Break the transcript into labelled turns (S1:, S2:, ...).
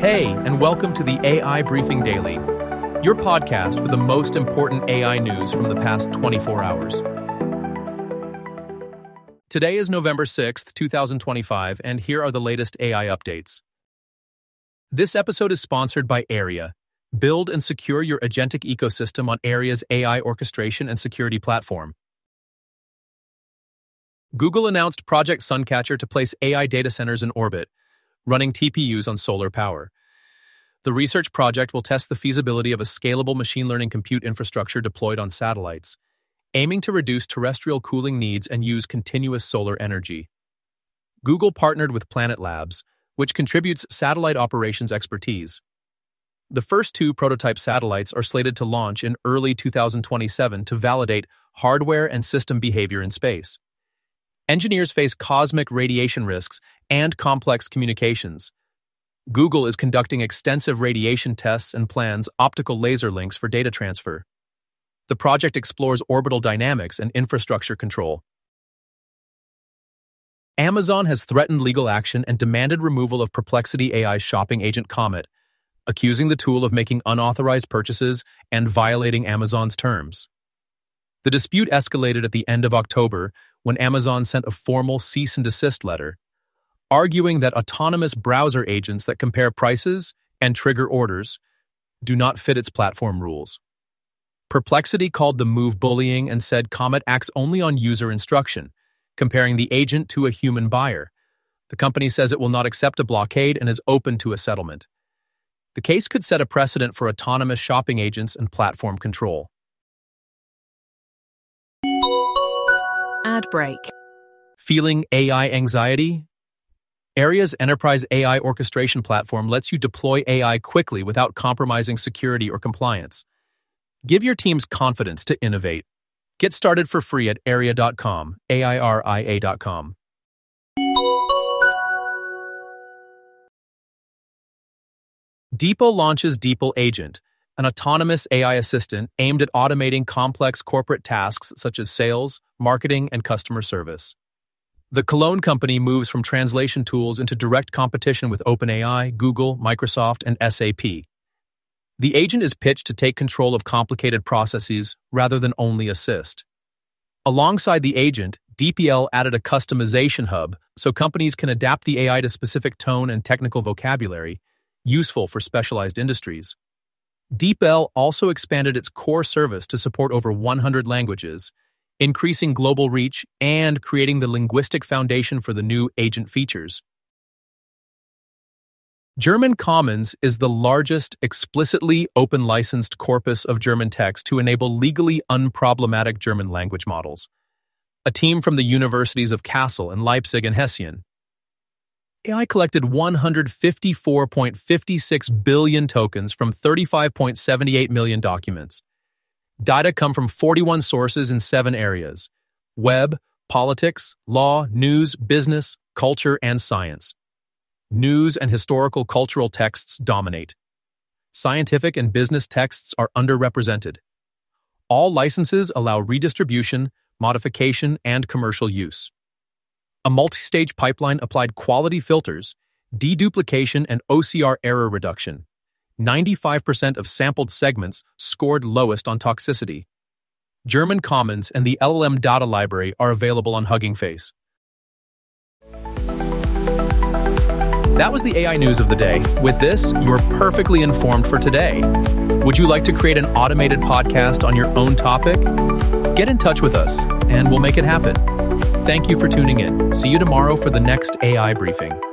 S1: Hey, and welcome to the AI Briefing Daily, your podcast for the most important AI news from the past 24 hours. Today is November 6th, 2025, and here are the latest AI updates. This episode is sponsored by Aria. Build and secure your agentic ecosystem on Aria's AI orchestration and security platform. Google announced Project Suncatcher to place AI data centers in orbit, running TPUs on solar power. The research project will test the feasibility of a scalable machine learning compute infrastructure deployed on satellites, aiming to reduce terrestrial cooling needs and use continuous solar energy. Google partnered with Planet Labs, which contributes satellite operations expertise. The first two prototype satellites are slated to launch in early 2027 to validate hardware and system behavior in space. Engineers face cosmic radiation risks and complex communications. Google is conducting extensive radiation tests and plans optical laser links for data transfer. The project explores orbital dynamics and infrastructure control. Amazon has threatened legal action and demanded removal of Perplexity AI's shopping agent Comet, accusing the tool of making unauthorized purchases and violating Amazon's terms. The dispute escalated at the end of October when Amazon sent a formal cease and desist letter, arguing that autonomous browser agents that compare prices and trigger orders do not fit its platform rules. Perplexity called the move bullying and said Comet acts only on user instruction, comparing the agent to a human buyer. The company says it will not accept a blockade and is open to a settlement. The case could set a precedent for autonomous shopping agents and platform control.
S2: Ad break.
S1: Feeling AI anxiety? Aria's enterprise AI orchestration platform lets you deploy AI quickly without compromising security or compliance. Give your teams confidence to innovate. Get started for free at aria.com, AIRIA.com. Deepo launches Deepo Agent, an autonomous AI assistant aimed at automating complex corporate tasks such as sales, marketing, and customer service. The Cologne company moves from translation tools into direct competition with OpenAI, Google, Microsoft, and SAP. The agent is pitched to take control of complicated processes rather than only assist. Alongside the agent, DeepL added a customization hub so companies can adapt the AI to specific tone and technical vocabulary, useful for specialized industries. DeepL also expanded its core service to support over 100 languages, increasing global reach and creating the linguistic foundation for the new agent features. German Commons is the largest explicitly open-licensed corpus of German text to enable legally unproblematic German language models. A team from the universities of Kassel and Leipzig and Hessian. AI collected 154.56 billion tokens from 35.78 million documents. Data come from 41 sources in 7 areas: web, politics, law, news, business, culture, and science. News and historical cultural texts dominate. Scientific and business texts are underrepresented. All licenses allow redistribution, modification, and commercial use. A multi-stage pipeline applied quality filters, deduplication, and OCR error reduction. 95% of sampled segments scored lowest on toxicity. German Commons and the LLM data library are available on Hugging Face. That was the AI news of the day. With this, you're perfectly informed for today. Would you like to create an automated podcast on your own topic? Get in touch with us, and we'll make it happen. Thank you for tuning in. See you tomorrow for the next AI briefing.